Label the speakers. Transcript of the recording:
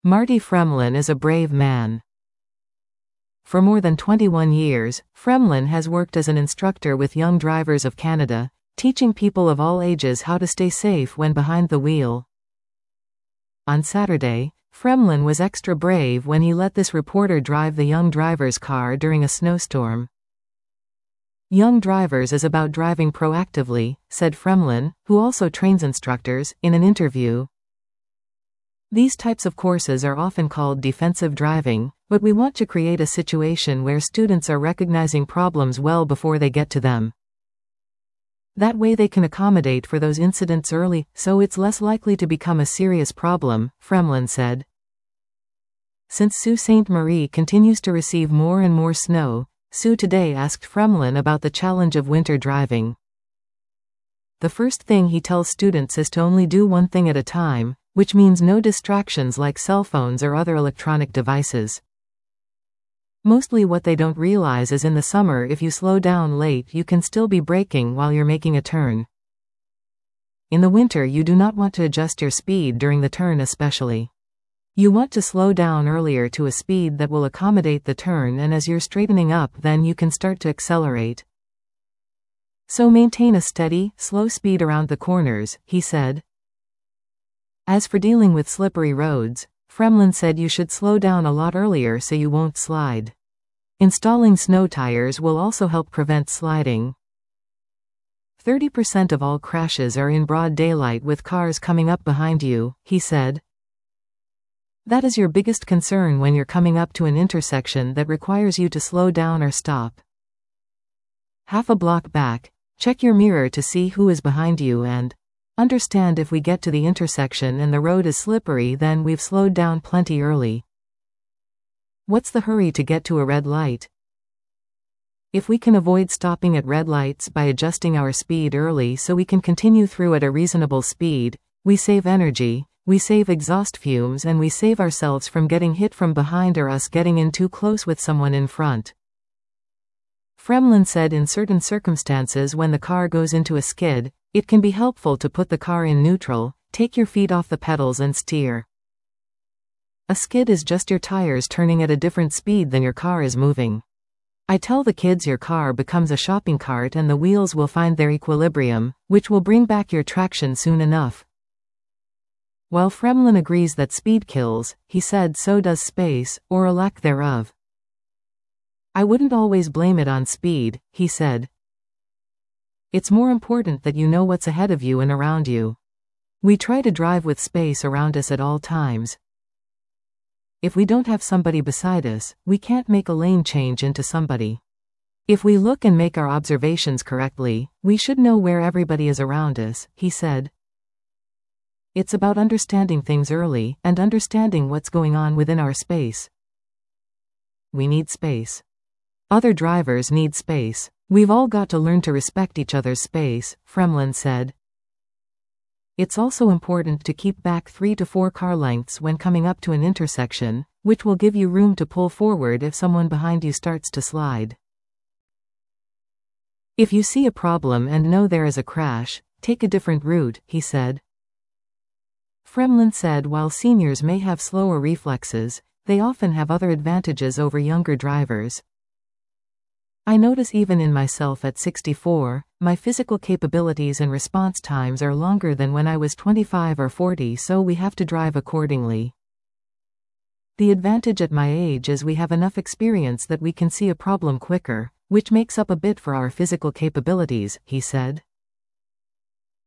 Speaker 1: Marty Fremlin is a brave man. For more than 21 years, Fremlin has worked as an instructor with Young Drivers of Canada, teaching people of all ages how to stay safe when behind the wheel. On Saturday, Fremlin was extra brave when he let this reporter drive the Young Drivers car during a snowstorm. Young Drivers is about driving proactively, said Fremlin, who also trains instructors, in an interview. These types of courses are often called defensive driving, but we want to create a situation where students are recognizing problems well before they get to them. That way they can accommodate for those incidents early, so it's less likely to become a serious problem, Fremlin said. Since Sault Ste. Marie continues to receive more and more snow, Sault Today asked Fremlin about the challenge of winter driving. The first thing he tells students is to only do one thing at a time, which means no distractions like cell phones or other electronic devices. Mostly what they don't realize is in the summer if you slow down late you can still be braking while you're making a turn. In the winter you do not want to adjust your speed during the turn especially. You want to slow down earlier to a speed that will accommodate the turn, and as you're straightening up then you can start to accelerate. So maintain a steady, slow speed around the corners, he said. As for dealing with slippery roads, Fremlin said you should slow down a lot earlier so you won't slide. Installing snow tires will also help prevent sliding. 30% of all crashes are in broad daylight with cars coming up behind you, he said. That is your biggest concern when you're coming up to an intersection that requires you to slow down or stop. Half a block back, check your mirror to see who is behind you and understand if we get to the intersection and the road is slippery then we've slowed down plenty early. What's the hurry to get to a red light? If we can avoid stopping at red lights by adjusting our speed early so we can continue through at a reasonable speed, we save energy, we save exhaust fumes, and we save ourselves from getting hit from behind or us getting in too close with someone in front. Fremlin said in certain circumstances when the car goes into a skid, it can be helpful to put the car in neutral, take your feet off the pedals and steer. A skid is just your tires turning at a different speed than your car is moving. I tell the kids your car becomes a shopping cart and the wheels will find their equilibrium, which will bring back your traction soon enough. While Fremlin agrees that speed kills, he said so does space, or a lack thereof. I wouldn't always blame it on speed, he said. It's more important that you know what's ahead of you and around you. We try to drive with space around us at all times. If we don't have somebody beside us, we can't make a lane change into somebody. If we look and make our observations correctly, we should know where everybody is around us, he said. It's about understanding things early, and understanding what's going on within our space. We need space. Other drivers need space. We've all got to learn to respect each other's space, Fremlin said. It's also important to keep back 3 to 4 car lengths when coming up to an intersection, which will give you room to pull forward if someone behind you starts to slide. If you see a problem and know there is a crash, take a different route, he said. Fremlin said while seniors may have slower reflexes, they often have other advantages over younger drivers. I notice even in myself at 64, my physical capabilities and response times are longer than when I was 25 or 40, so we have to drive accordingly. The advantage at my age is we have enough experience that we can see a problem quicker, which makes up a bit for our physical capabilities, he said.